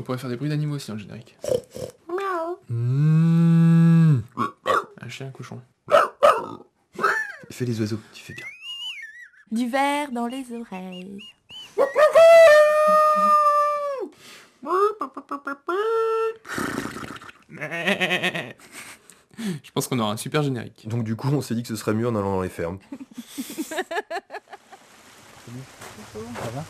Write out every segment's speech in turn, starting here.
pourrait faire des bruits d'animaux aussi dans le générique. Un chien, un cochon. Fais les oiseaux, tu fais bien. Du verre dans les oreilles. Je pense qu'on aura un super générique. Donc du coup, on s'est dit que ce serait mieux en allant dans les fermes. Ça va ?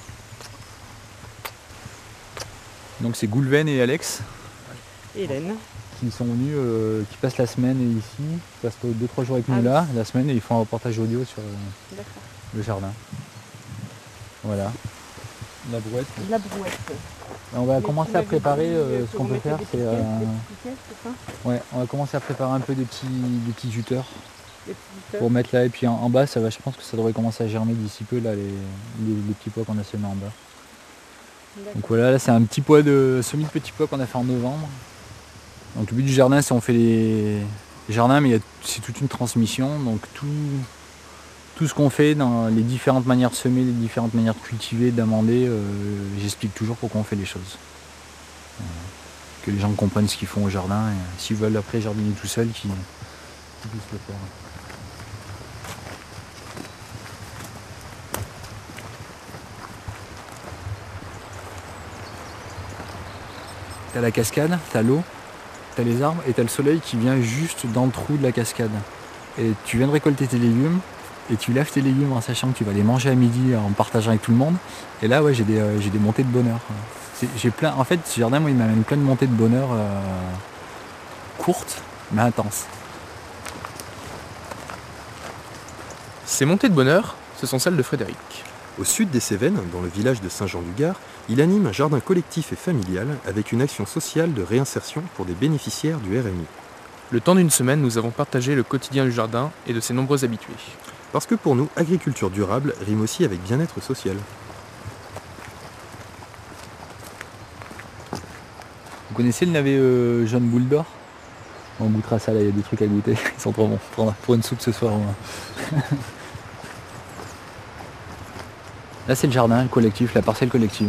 Donc c'est Goulven et Alex Hélène. qui sont venus, qui passent la semaine ici, qui passent 2-3 jours avec nous là, la semaine, et ils font un reportage audio sur le jardin. Voilà. La brouette. La brouette. On va Mais commencer tu à m'avais préparer, dit ce qu'on peut faire, c'est... Ouais, on va commencer à préparer un peu des petits juteurs pour mettre là, et puis en bas, ça va, je pense que ça devrait commencer à germer d'ici peu, là, les petits pois qu'on a semés en bas. Donc voilà, là c'est un petit pois semis de petits pois qu'on a fait en novembre. Donc le but du jardin, c'est on fait les jardins, mais c'est toute une transmission, donc tout ce qu'on fait dans les différentes manières de semer, les différentes manières de cultiver, d'amender, j'explique toujours pourquoi on fait les choses. Que les gens comprennent ce qu'ils font au jardin, et s'ils veulent après jardiner tout seuls, qu'ils puissent le faire. T'as la cascade, t'as l'eau, t'as les arbres et t'as le soleil qui vient juste dans le trou de la cascade. Et tu viens de récolter tes légumes et tu lèves tes légumes en sachant que tu vas les manger à midi en partageant avec tout le monde. Et là, ouais, j'ai des montées de bonheur. En fait, ce jardin, moi, il m'amène plein de montées de bonheur courtes mais intenses. Ces montées de bonheur, ce sont celles de Frédéric. Au sud des Cévennes, dans le village de Saint-Jean-du-Gard, il anime un jardin collectif et familial avec une action sociale de réinsertion pour des bénéficiaires du RMI. Le temps d'une semaine, nous avons partagé le quotidien du jardin et de ses nombreux habitués. Parce que pour nous, agriculture durable rime aussi avec bien-être social. Vous connaissez le navet jaune boule d'or ? On goûtera ça là, il y a des trucs à goûter, ils sont trop bons. Pour une soupe ce soir au moins. Là c'est le jardin, le collectif, la parcelle collective.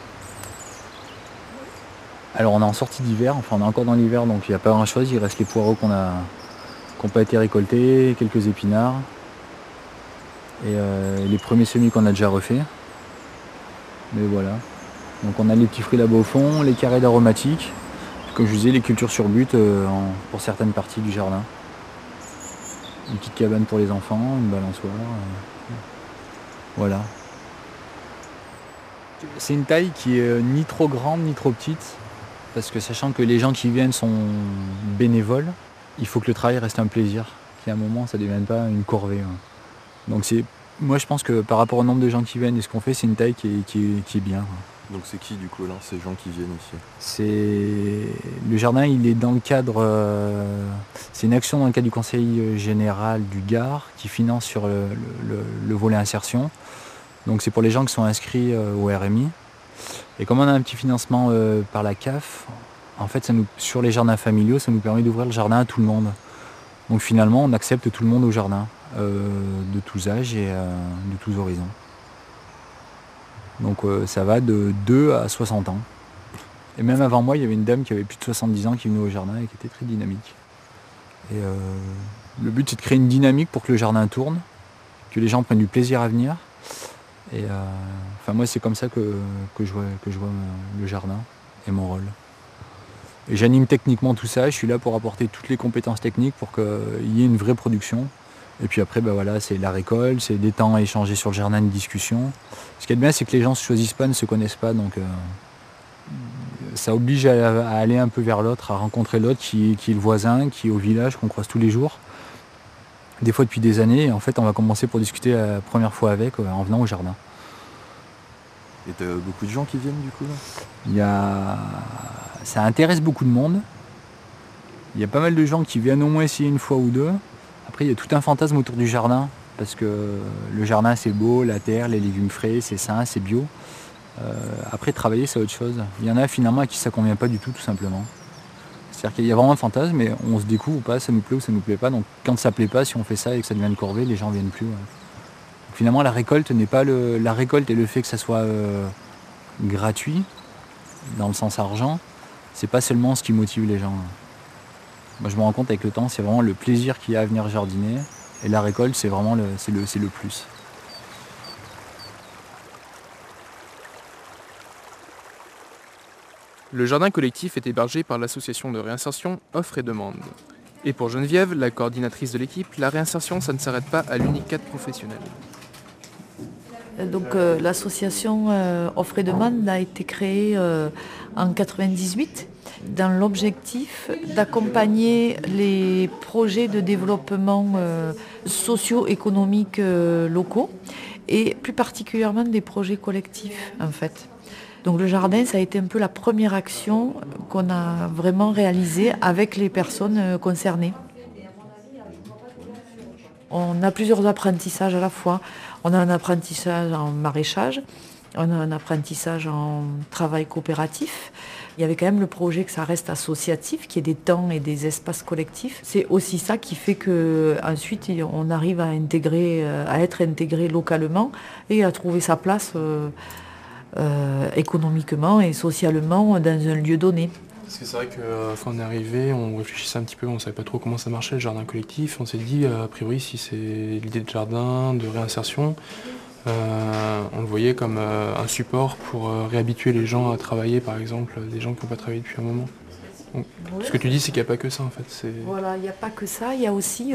Alors on est en sortie d'hiver, enfin on est encore dans l'hiver donc il n'y a pas grand chose, il reste les poireaux qui n'ont pas été récoltés, quelques épinards et les premiers semis qu'on a déjà refaits. Mais voilà. Donc on a les petits fruits là-bas au fond, les carrés d'aromatiques, comme je vous disais les cultures sur but pour certaines parties du jardin. Une petite cabane pour les enfants, une balançoire. Voilà. C'est une taille qui est ni trop grande ni trop petite, parce que sachant que les gens qui viennent sont bénévoles, il faut que le travail reste un plaisir, qu'à un moment ça ne devienne pas une corvée. Donc moi je pense que par rapport au nombre de gens qui viennent et ce qu'on fait, c'est une taille qui est bien. Donc c'est qui du coup là, ces gens qui viennent ici ? Le jardin, il est dans le cadre, c'est une action dans le cadre du Conseil général du Gard qui finance sur le volet insertion. Donc c'est pour les gens qui sont inscrits au RMI. Et comme on a un petit financement par la CAF, en fait sur les jardins familiaux, ça nous permet d'ouvrir le jardin à tout le monde. Donc finalement on accepte tout le monde au jardin, de tous âges et de tous horizons. Donc ça va de 2 à 60 ans. Et même avant moi, il y avait une dame qui avait plus de 70 ans qui venait au jardin et qui était très dynamique. Et le but c'est de créer une dynamique pour que le jardin tourne, que les gens prennent du plaisir à venir. Et moi c'est comme ça que je vois le jardin et mon rôle. Et j'anime techniquement tout ça, je suis là pour apporter toutes les compétences techniques pour qu'il y ait une vraie production. Et puis après c'est la récolte, c'est des temps à échanger sur le jardin, une discussion. Ce qui est bien c'est que les gens ne se choisissent pas, ne se connaissent pas, donc ça oblige à aller un peu vers l'autre, à rencontrer l'autre qui est le voisin, qui est au village, qu'on croise tous les jours. Des fois depuis des années, et en fait on va commencer pour discuter la première fois avec en venant au jardin. Et t'as beaucoup de gens qui viennent du coup là ? Ça intéresse beaucoup de monde. Il y a pas mal de gens qui viennent au moins essayer une fois ou deux. Après il y a tout un fantasme autour du jardin, parce que le jardin c'est beau, la terre, les légumes frais, c'est sain, c'est bio. Après travailler c'est autre chose. Il y en a finalement à qui ça convient pas du tout simplement. C'est-à-dire qu'il y a vraiment un fantasme, mais on se découvre ou pas, ça nous plaît ou ça nous plaît pas. Donc quand ça plaît pas, si on fait ça et que ça devient une corvée, les gens viennent plus. Ouais. Finalement la récolte n'est pas la récolte et le fait que ça soit gratuit dans le sens argent, c'est pas seulement ce qui motive les gens. Moi je me rends compte avec le temps, c'est vraiment le plaisir qu'il y a à venir jardiner. Et la récolte, c'est vraiment le plus. Le jardin collectif est hébergé par l'association de réinsertion Offre et Demande. Et pour Geneviève, la coordinatrice de l'équipe, la réinsertion, ça ne s'arrête pas à l'unique cadre professionnel. Donc l'association Offre et Demande a été créée en 1998 dans l'objectif d'accompagner les projets de développement socio-économiques locaux et plus particulièrement des projets collectifs en fait. Donc le jardin, ça a été un peu la première action qu'on a vraiment réalisée avec les personnes concernées. On a plusieurs apprentissages à la fois. On a un apprentissage en maraîchage, on a un apprentissage en travail coopératif. Il y avait quand même le projet que ça reste associatif, qu'il y ait des temps et des espaces collectifs. C'est aussi ça qui fait qu'ensuite on arrive à être intégré localement et à trouver sa place économiquement et socialement dans un lieu donné. Parce que c'est vrai que quand on est arrivé, on réfléchissait un petit peu, on ne savait pas trop comment ça marchait le jardin collectif. On s'est dit, a priori, si c'est l'idée de jardin, de réinsertion, on le voyait comme un support pour réhabituer les gens à travailler, par exemple, des gens qui n'ont pas travaillé depuis un moment. Donc, ce que tu dis, c'est qu'il n'y a pas que ça, en fait. Voilà, il n'y a pas que ça, il y a aussi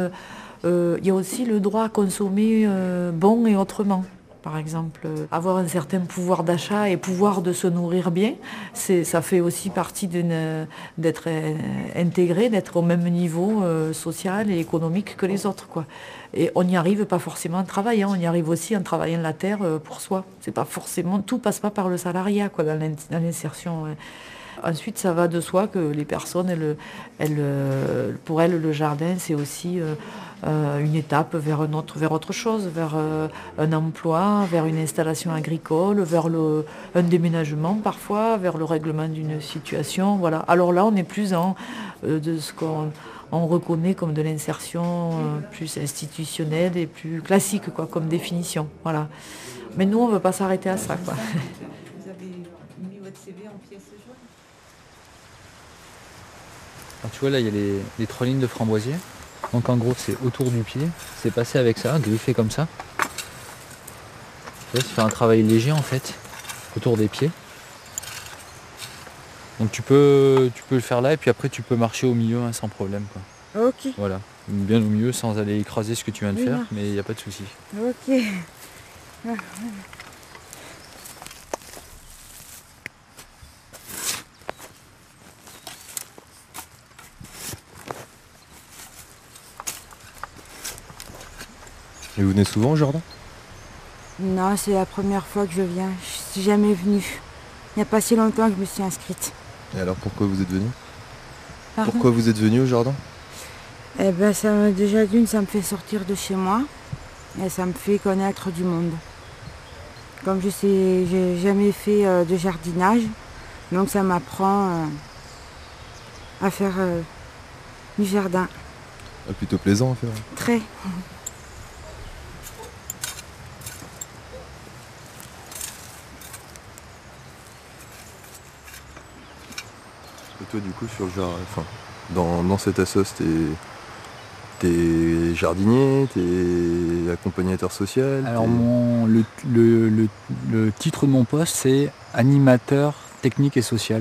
le droit à consommer bon et autrement. Par exemple, avoir un certain pouvoir d'achat et pouvoir de se nourrir bien, ça fait aussi partie d'être intégré, d'être au même niveau social et économique que les autres, quoi. Et on n'y arrive pas forcément en travaillant, on y arrive aussi en travaillant la terre pour soi. C'est pas forcément, tout passe pas par le salariat, quoi, dans l'insertion. Ensuite, ça va de soi que les personnes, pour elles, le jardin, c'est aussi une étape vers autre chose, vers un emploi, vers une installation agricole, vers un déménagement parfois, vers le règlement d'une situation. Voilà. Alors là, on est plus de ce qu'on reconnaît comme de l'insertion plus institutionnelle et plus classique, quoi, comme définition. Voilà. Mais nous, on ne veut pas s'arrêter à ça, quoi. Vous avez mis votre CV en pièces jointes? Alors, tu vois, là, il y a les 3 lignes de framboisier. Donc en gros, c'est autour du pied. C'est passé avec ça, griffé comme ça. Tu vois, ça fait un travail léger, en fait, autour des pieds. Donc tu peux le faire là, et puis après, tu peux marcher au milieu, hein, sans problème, quoi. Ok. Voilà. Bien au milieu, sans aller écraser ce que tu viens de faire, Non. mais il n'y a pas de souci. Ok. Et vous venez souvent au jardin? Non, c'est la première fois que je viens. Je suis jamais venue. Il n'y a pas si longtemps que je me suis inscrite. Et alors pourquoi vous êtes venu? Pardon. Pourquoi vous êtes venu au jardin? Eh ben, déjà ça me fait sortir de chez moi et ça me fait connaître du monde. Comme j'ai jamais fait de jardinage, donc ça m'apprend à faire du jardin. Ah, plutôt plaisant à faire. Très. Et toi du coup sur le jardin, enfin, dans cette assoce, t'es jardinier, t'es accompagnateur social? Alors le titre de mon poste, c'est animateur technique et social.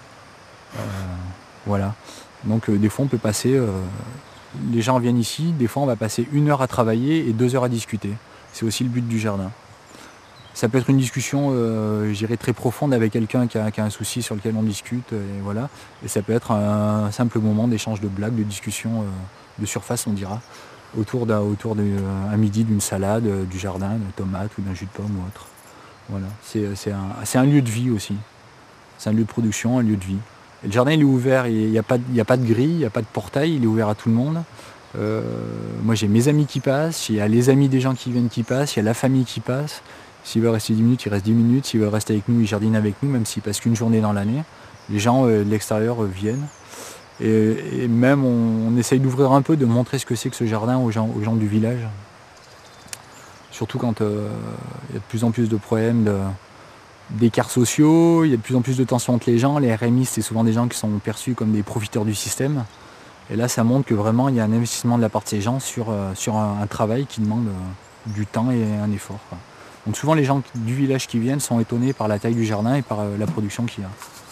Voilà. Donc des fois on peut passer, les gens viennent ici, des fois on va passer 1 heure à travailler et 2 heures à discuter. C'est aussi le but du jardin. Ça peut être une discussion, je dirais, très profonde avec quelqu'un qui a un souci sur lequel on discute, et voilà. Et ça peut être un simple moment d'échange de blagues, de discussion de surface, on dira, autour à midi d'une salade, du jardin, de tomates ou d'un jus de pomme ou autre. Voilà. C'est un lieu de vie aussi. C'est un lieu de production, un lieu de vie. Et le jardin, il est ouvert, il n'y a pas de grille, il n'y a pas de portail, il est ouvert à tout le monde. Moi, j'ai mes amis qui passent, il y a les amis des gens qui viennent qui passent, il y a la famille qui passe. S'il veut rester 10 minutes, il reste 10 minutes. S'il veut rester avec nous, il jardine avec nous, même s'il passe qu'une journée dans l'année. Les gens de l'extérieur viennent. Et même, on essaye d'ouvrir un peu, de montrer ce que c'est que ce jardin aux gens du village. Surtout quand il y a de plus en plus de problèmes d'écarts sociaux, il y a de plus en plus de tensions entre les gens. Les RMI, c'est souvent des gens qui sont perçus comme des profiteurs du système. Et là, ça montre que vraiment, il y a un investissement de la part de ces gens sur un travail qui demande du temps et un effort, quoi. Donc souvent, les gens du village qui viennent sont étonnés par la taille du jardin et par la production qu'il y a.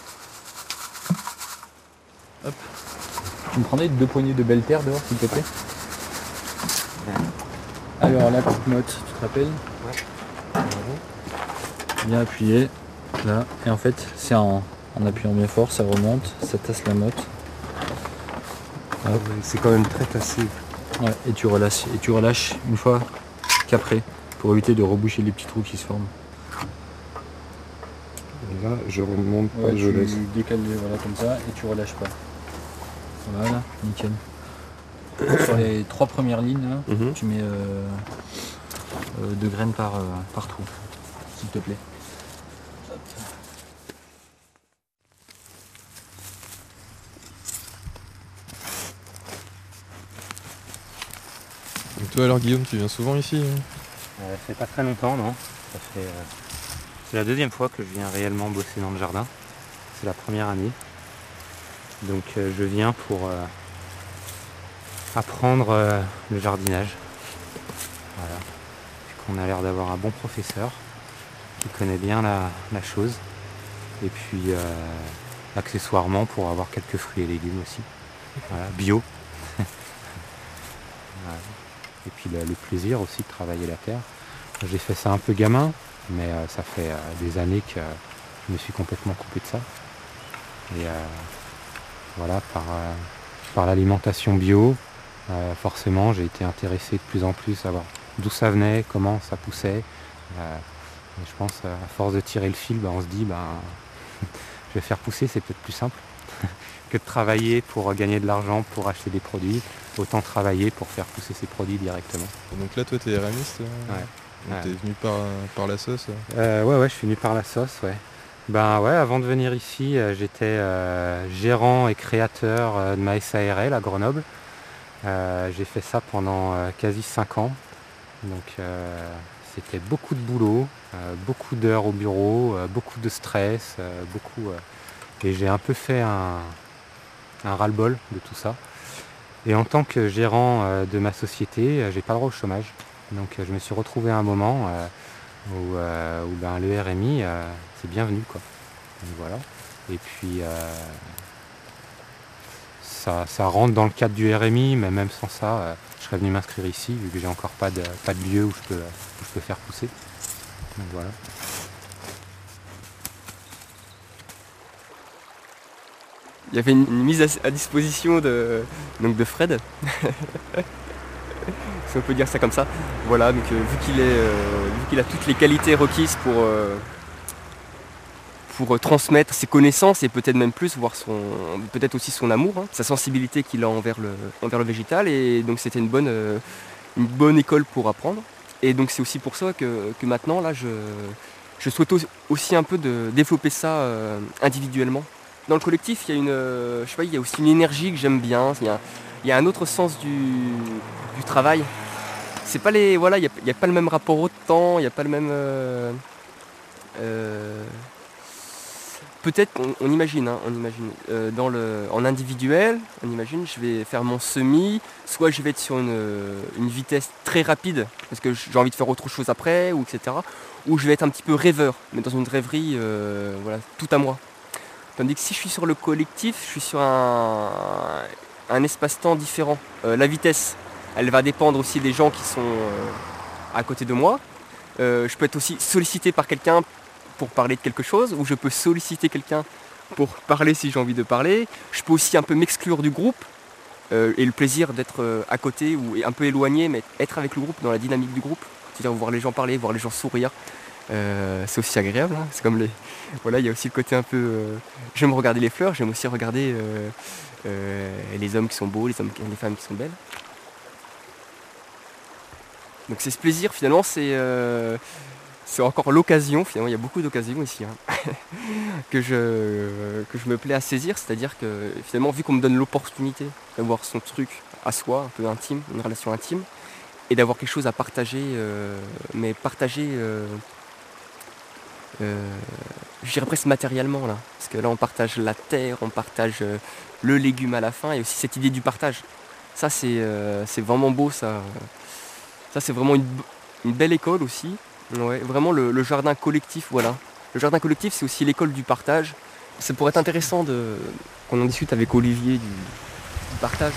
Hop. Tu me prendrais 2 poignées de belle terre dehors, s'il te plaît? Alors, la petite motte, tu te rappelles? Ouais. Bien appuyé, là. Et en fait, c'est en appuyant bien fort, ça remonte, ça tasse la motte. C'est quand même très tassé. Ouais, et tu relâches une fois qu'après, pour éviter de reboucher les petits trous qui se forment. Et là, je remonte pas, je tu laisse. décales voilà, comme ça et tu relâches pas. Voilà, nickel. Sur les 3 premières lignes, là, tu mets 2 graines par trou, s'il te plaît. Et toi alors Guillaume, tu viens souvent ici? Ça fait pas très longtemps, non. C'est la 2e fois que je viens réellement bosser dans le jardin. C'est la première année. Donc je viens pour apprendre le jardinage. Voilà. On a l'air d'avoir un bon professeur qui connaît bien la chose. Et puis accessoirement pour avoir quelques fruits et légumes aussi. Voilà, bio. Voilà. Et puis le plaisir aussi de travailler la terre. J'ai fait ça un peu gamin, mais ça fait des années que je me suis complètement coupé de ça. Et voilà, par l'alimentation bio, forcément j'ai été intéressé de plus en plus à voir d'où ça venait, comment ça poussait. Et je pense à force de tirer le fil, on se dit je vais faire pousser, c'est peut-être plus simple que de travailler pour gagner de l'argent, pour acheter des produits. Autant travailler pour faire pousser ces produits directement. Donc là toi t'es RMiste? Ouais. T'es venu par la sauce? Ouais, je suis venu par la sauce, ouais. Avant de venir ici, j'étais gérant et créateur de ma SARL à Grenoble. J'ai fait ça pendant quasi 5 ans. Donc c'était beaucoup de boulot, beaucoup d'heures au bureau, beaucoup de stress, et j'ai un peu fait un ras-le-bol de tout ça. Et en tant que gérant de ma société, j'ai pas le droit au chômage. Donc je me suis retrouvé à un moment où le RMI c'est bienvenu, quoi. Donc, voilà. Et puis ça rentre dans le cadre du RMI, mais même sans ça, je serais venu m'inscrire ici, vu que j'ai encore pas de lieu où je peux faire pousser. Donc voilà. Il y avait une mise à disposition de Fred, si on peut dire ça comme ça. Voilà, donc vu qu'il a toutes les qualités requises pour transmettre ses connaissances et peut-être même plus, voir peut-être aussi son amour, sa sensibilité qu'il a envers le végétal. Et donc c'était une bonne école pour apprendre. Et donc c'est aussi pour ça que maintenant là je souhaite aussi un peu de développer ça individuellement. Dans le collectif, il y a aussi une énergie que j'aime bien. Il y a un autre sens du travail. C'est pas il n'y a pas le même rapport au temps, il n'y a pas le même. Peut-être, on imagine, en individuel, on imagine, je vais faire mon semis, soit je vais être sur une vitesse très rapide, parce que j'ai envie de faire autre chose après, ou etc. Ou je vais être un petit peu rêveur, mais dans une rêverie, tout à moi. Tandis que si je suis sur le collectif, je suis sur un espace-temps différent. La vitesse, elle va dépendre aussi des gens qui sont à côté de moi. Je peux être aussi sollicité par quelqu'un pour parler de quelque chose, ou je peux solliciter quelqu'un pour parler si j'ai envie de parler. Je peux aussi un peu m'exclure du groupe, et le plaisir d'être à côté ou un peu éloigné, mais être avec le groupe, dans la dynamique du groupe. C'est-à-dire voir les gens parler, voir les gens sourire. C'est aussi agréable, hein. C'est comme il y a aussi le côté un peu... j'aime regarder les fleurs, j'aime aussi regarder les hommes qui sont beaux, les femmes qui sont belles. Donc c'est ce plaisir, finalement, c'est encore l'occasion, finalement il y a beaucoup d'occasions ici, hein, que je me plais à saisir, c'est-à-dire que finalement vu qu'on me donne l'opportunité d'avoir son truc à soi, un peu intime, une relation intime, et d'avoir quelque chose à partager, mais partager je dirais presque matériellement là. Parce que là on partage la terre, on partage le légume à la fin, et aussi cette idée du partage. Ça c'est vraiment beau ça. Ça c'est vraiment une belle école aussi. Ouais, vraiment le jardin collectif, voilà. Le jardin collectif c'est aussi l'école du partage. Ça pourrait être intéressant qu'on en discute avec Olivier du partage.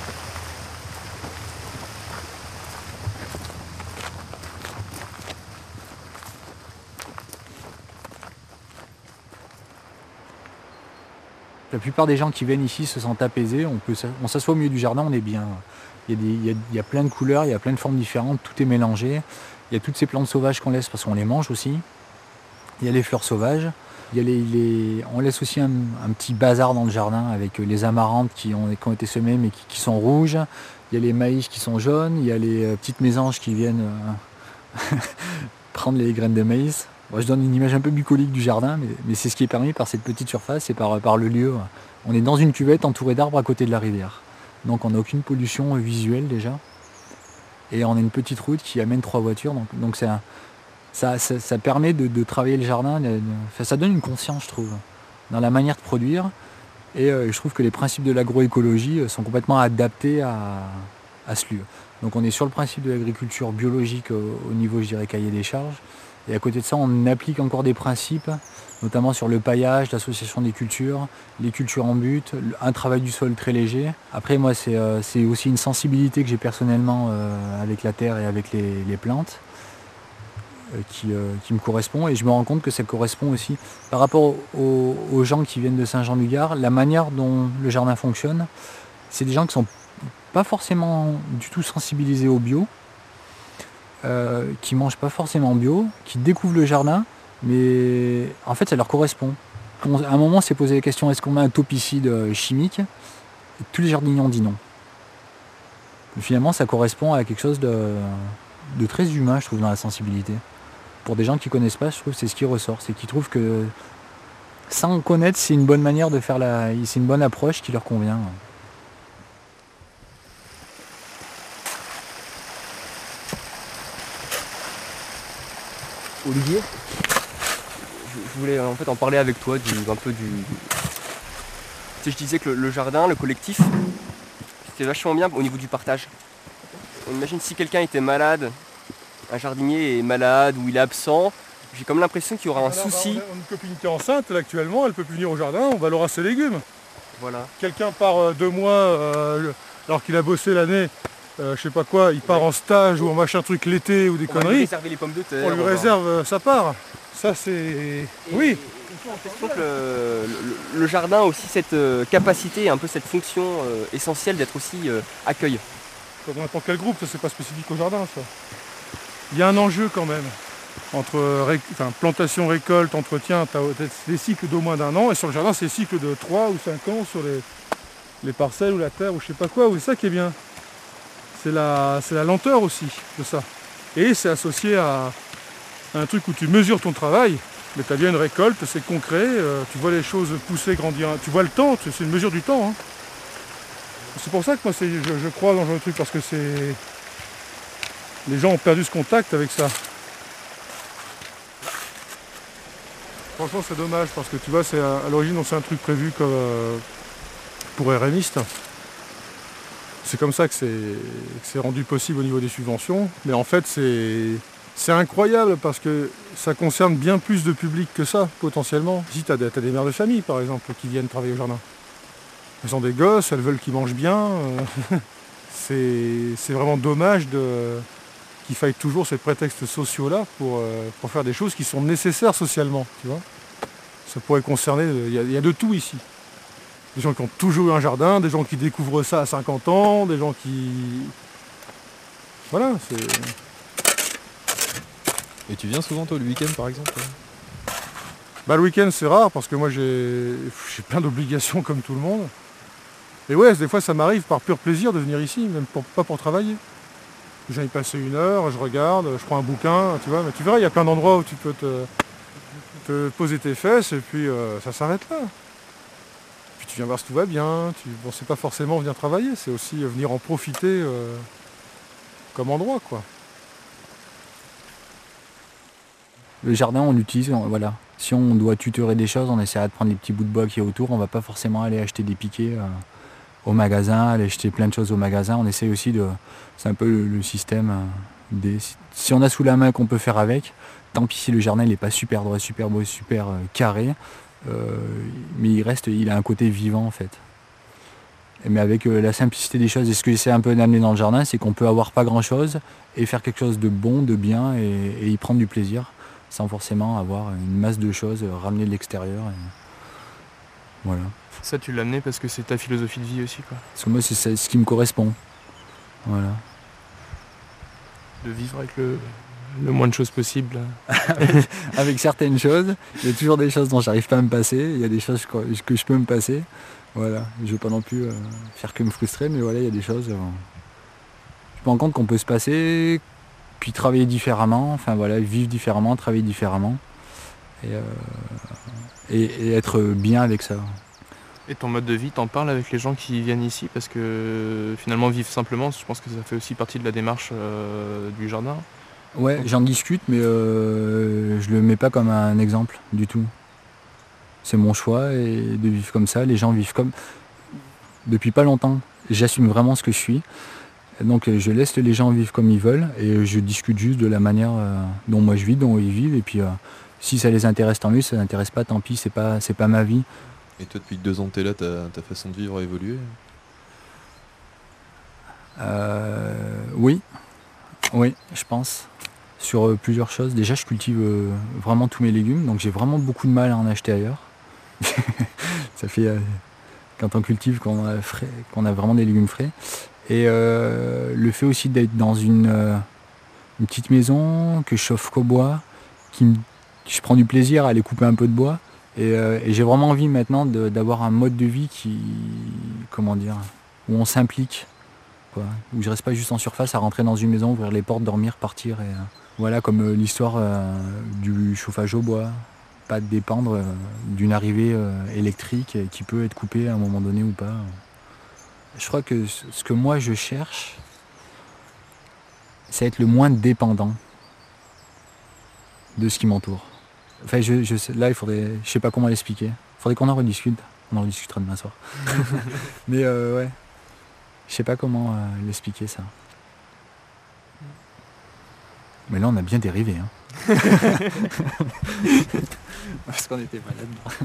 La plupart des gens qui viennent ici se sentent apaisés, on s'assoit au milieu du jardin, on est bien. Il y a plein de couleurs, il y a plein de formes différentes, tout est mélangé. Il y a toutes ces plantes sauvages qu'on laisse parce qu'on les mange aussi. Il y a les fleurs sauvages. On laisse aussi un petit bazar dans le jardin avec les amarantes qui ont été semées mais qui sont rouges. Il y a les maïs qui sont jaunes. Il y a les petites mésanges qui viennent prendre les graines de maïs. Bon, je donne une image un peu bucolique du jardin, mais c'est ce qui est permis par cette petite surface et par le lieu. On est dans une cuvette entourée d'arbres à côté de la rivière. Donc on n'a aucune pollution visuelle déjà. Et on a une petite route qui amène 3 voitures. Donc ça permet de travailler le jardin. Ça donne une conscience, je trouve, dans la manière de produire. Et je trouve que les principes de l'agroécologie sont complètement adaptés à ce lieu. Donc on est sur le principe de l'agriculture biologique au niveau, je dirais, cahier des charges. Et à côté de ça, on applique encore des principes, notamment sur le paillage, l'association des cultures, les cultures en but, un travail du sol très léger. Après, moi, c'est aussi une sensibilité que j'ai personnellement avec la terre et avec les plantes qui me correspond. Et je me rends compte que ça correspond aussi par rapport aux gens qui viennent de Saint-Jean-du-Gard. La manière dont le jardin fonctionne, c'est des gens qui ne sont pas forcément du tout sensibilisés au bio, qui mangent pas forcément bio, qui découvrent le jardin, mais en fait ça leur correspond. À un moment on s'est posé la question, est-ce qu'on met un topicide chimique? Et tous les jardiniers ont dit non. Mais finalement ça correspond à quelque chose de très humain, je trouve, dans la sensibilité. Pour des gens qui connaissent pas, je trouve que c'est ce qui ressort, c'est qu'ils trouvent que sans connaître, c'est une bonne manière de faire c'est une bonne approche qui leur convient. Olivier, je voulais en fait en parler avec toi Tu sais, je disais que le jardin, le collectif, c'était vachement bien au niveau du partage. On imagine si quelqu'un était malade, un jardinier est malade ou il est absent, j'ai comme l'impression qu'il y aura un souci. On a une copine qui est enceinte là, actuellement, elle peut plus venir au jardin, on va leur raser ses légumes. Voilà. Quelqu'un part 2 mois alors qu'il a bossé l'année. Je sais pas quoi, il part en stage ou en machin truc l'été ou des conneries. On va lui réserver les pommes de terre. On lui réserve sa part. Ça c'est... Oui. Je trouve que le jardin a aussi cette capacité, un peu cette fonction essentielle d'être aussi accueil. Dans n'importe quel groupe, ça c'est pas spécifique au jardin ça. Il y a un enjeu quand même. Entre plantation, récolte, entretien, tu as des cycles d'au moins d'1 an, et sur le jardin c'est des cycles de 3 ou 5 ans sur les parcelles ou la terre ou je sais pas quoi, c'est ça qui est bien. C'est la lenteur aussi de ça. Et c'est associé à un truc où tu mesures ton travail, mais tu as bien une récolte, c'est concret, tu vois les choses pousser, grandir, tu vois le temps, c'est une mesure du temps. Hein. C'est pour ça que moi je crois dans le truc, parce que les gens ont perdu ce contact avec ça. Franchement c'est dommage, parce que tu vois, à l'origine c'est un truc prévu comme, pour RMistes. C'est comme ça que c'est rendu possible au niveau des subventions. Mais en fait, c'est incroyable parce que ça concerne bien plus de public que ça, potentiellement. Ici, tu as des mères de famille, par exemple, qui viennent travailler au jardin. Elles ont des gosses, elles veulent qu'ils mangent bien. C'est vraiment dommage qu'il faille toujours ces prétextes sociaux-là pour faire des choses qui sont nécessaires socialement. Tu vois, ça pourrait concerner... Il y a de tout ici. Des gens qui ont toujours eu un jardin, des gens qui découvrent ça à 50 ans, des gens qui... Voilà, c'est... Et tu viens souvent toi le week-end par exemple? Bah le week-end c'est rare parce que moi j'ai plein d'obligations comme tout le monde. Et ouais, des fois ça m'arrive par pur plaisir de venir ici, même pas pour travailler. J'ai y passer 1 heure, je regarde, je prends un bouquin, tu vois, mais tu verras, il y a plein d'endroits où tu peux te poser tes fesses et puis ça s'arrête là. Tu viens voir si tout va bien, bon, c'est pas forcément venir travailler, c'est aussi venir en profiter comme endroit, quoi. Le jardin, on l'utilise, voilà. Si on doit tutorer des choses, on essaiera de prendre les petits bouts de bois qu'il y a autour. On ne va pas forcément aller acheter des piquets au magasin, aller acheter plein de choses au magasin. On essaie aussi de... C'est un peu le système si on a sous la main qu'on peut faire avec, tant pis si le jardin n'est pas super droit, super beau, super carré, mais il a un côté vivant en fait. Mais avec la simplicité des choses, et ce que j'essaie un peu d'amener dans le jardin, c'est qu'on peut avoir pas grand chose et faire quelque chose de bon, de bien et y prendre du plaisir, sans forcément avoir une masse de choses ramenées de l'extérieur. Voilà. Ça, tu l'as amené parce que c'est ta philosophie de vie aussi, quoi. Parce que moi, c'est ce qui me correspond. Voilà. De vivre avec le moins de choses possible. Avec certaines choses, il y a toujours des choses dont j'arrive pas à me passer, il y a des choses que je peux me passer. Voilà, je ne veux pas non plus faire que me frustrer, mais voilà, il y a des choses. Je me rends compte qu'on peut se passer, puis travailler différemment, enfin voilà, vivre différemment, travailler différemment, et être bien avec ça. Et ton mode de vie, t'en parles avec les gens qui viennent ici, parce que finalement vivre simplement, je pense que ça fait aussi partie de la démarche du jardin. Ouais, j'en discute, mais je le mets pas comme un exemple du tout. C'est mon choix et de vivre comme ça. Les gens vivent comme... Depuis pas longtemps, j'assume vraiment ce que je suis. Donc je laisse les gens vivre comme ils veulent et je discute juste de la manière dont moi je vis, dont ils vivent. Et puis si ça les intéresse, tant mieux. Si ça les intéresse pas, tant pis, c'est pas ma vie. Et toi, depuis 2 ans que tu es là, ta façon de vivre a évolué ? Oui, je pense. Sur plusieurs choses. Déjà, je cultive vraiment tous mes légumes, donc j'ai vraiment beaucoup de mal à en acheter ailleurs. Ça fait quand on cultive qu'on a vraiment des légumes frais. Et le fait aussi d'être dans une petite maison, que je chauffe qu'au bois, je prends du plaisir à aller couper un peu de bois. Et j'ai vraiment envie maintenant d'avoir un mode de vie où on s'implique. Où je reste pas juste en surface à rentrer dans une maison, ouvrir les portes, dormir, partir. Voilà, comme l'histoire du chauffage au bois. Pas dépendre d'une arrivée électrique qui peut être coupée à un moment donné ou pas. Je crois que ce que moi je cherche, c'est être le moins dépendant de ce qui m'entoure. Enfin, là, je sais pas comment l'expliquer. Il faudrait qu'on en rediscute. On en rediscutera demain soir. Mais ouais, je sais pas comment l'expliquer ça. Mais là, on a bien dérivé. Hein. Parce qu'on était pas là-dedans.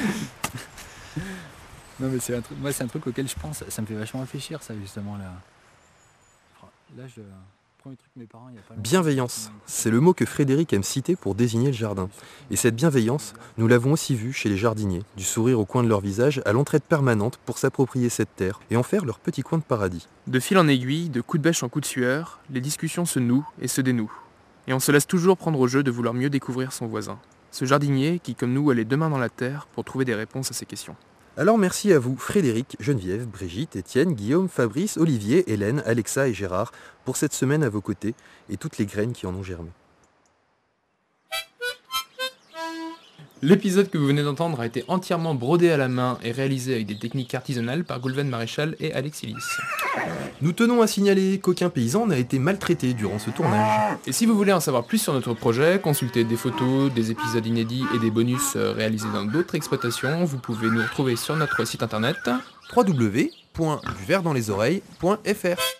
Non, mais c'est un truc auquel je pense. Ça me fait vachement réfléchir, ça, justement. Là, premier truc mes parents, il y a pas longtemps. Bienveillance, c'est le mot que Frédéric aime citer pour désigner le jardin. Et cette bienveillance, nous l'avons aussi vue chez les jardiniers, du sourire au coin de leur visage à l'entraide permanente pour s'approprier cette terre et en faire leur petit coin de paradis. De fil en aiguille, de coup de bêche en coup de sueur, les discussions se nouent et se dénouent. Et on se laisse toujours prendre au jeu de vouloir mieux découvrir son voisin. Ce jardinier qui, comme nous, a les 2 mains dans la terre pour trouver des réponses à ces questions. Alors merci à vous, Frédéric, Geneviève, Brigitte, Étienne, Guillaume, Fabrice, Olivier, Hélène, Alexa et Gérard, pour cette semaine à vos côtés et toutes les graines qui en ont germé. L'épisode que vous venez d'entendre a été entièrement brodé à la main et réalisé avec des techniques artisanales par Goulven Maréchal et Alex Illis. Nous tenons à signaler qu'aucun paysan n'a été maltraité durant ce tournage. Et si vous voulez en savoir plus sur notre projet, consulter des photos, des épisodes inédits et des bonus réalisés dans d'autres exploitations, vous pouvez nous retrouver sur notre site internet www.duvertdanslesoreilles.fr